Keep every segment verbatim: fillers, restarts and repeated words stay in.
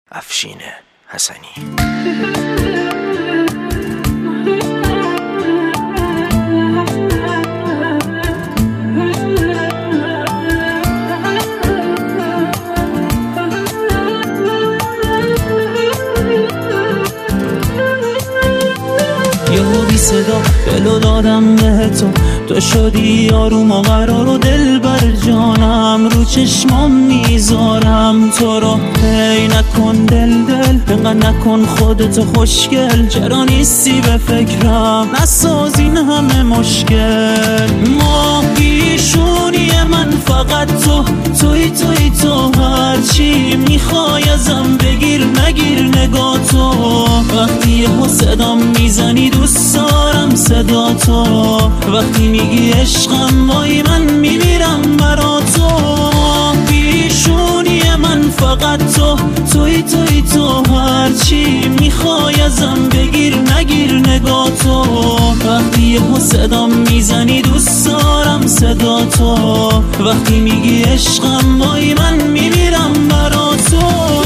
افشین حسنی. یهو بی صدا دلو دادم به تو، تو شدی آروم و قرار و دل بر جانم، رو چشمام میذارم تو رو. هی نکن دل دل انقدر نکن خودتو خوشگل، چرا نیستی به فکرم نساز این همه مشکل. ما پیشونی من فقط تو، توی توی تو، هرچی میخوای ازم بگیر نگیر نگاه تو. وقتی یهو صدام میزنی دوست دارم صدا تو، وقتی میگی عشقم وای من میمیرم برا تو. پیشونی من فقط تو، توی توی تو، هرچی میخوای ازم بگیر نگیر نگاه تو. وقتی یهو صدام میزنی دوست دارم صدا تو، وقتی میگی عشقم وای من میمیرم برا تو.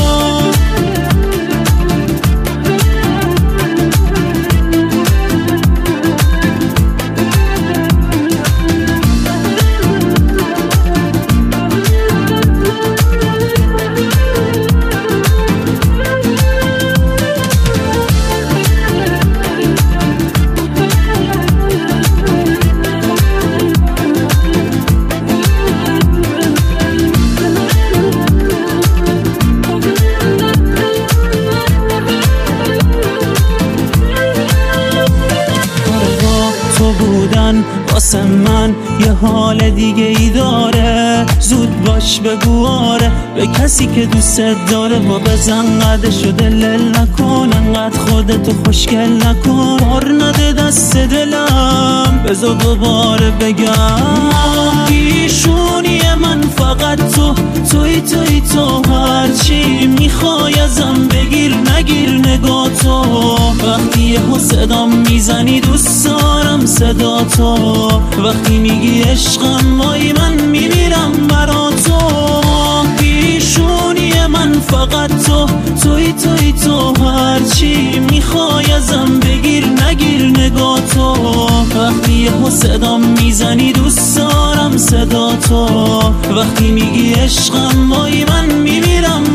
واسه من یه حال دیگه ای داره، زود باش بگو آره به کسی که دوست داره. با بزن قدشو دلل نکن، انقدر خودتو خوشگل نکن، بار نده دست دلم بذار دوباره بگم. پیشونی من فقط تو، توی توی تو، هرچی میخوای ازم بگیر نگیر نگاه تو. وقتی یهو صدام میزنی دوست دارم صدا تو، وقتی میگی عشقم وای من میمیرم برا تو. پیشونی من فقط تو، توی توی تو، هرچی میخوای ازم بگیر نگیر نگاه تو. وقتی یهو صدام میزنی دوست دارم صدا تو، وقتی میگی عشقم وای من میمیرم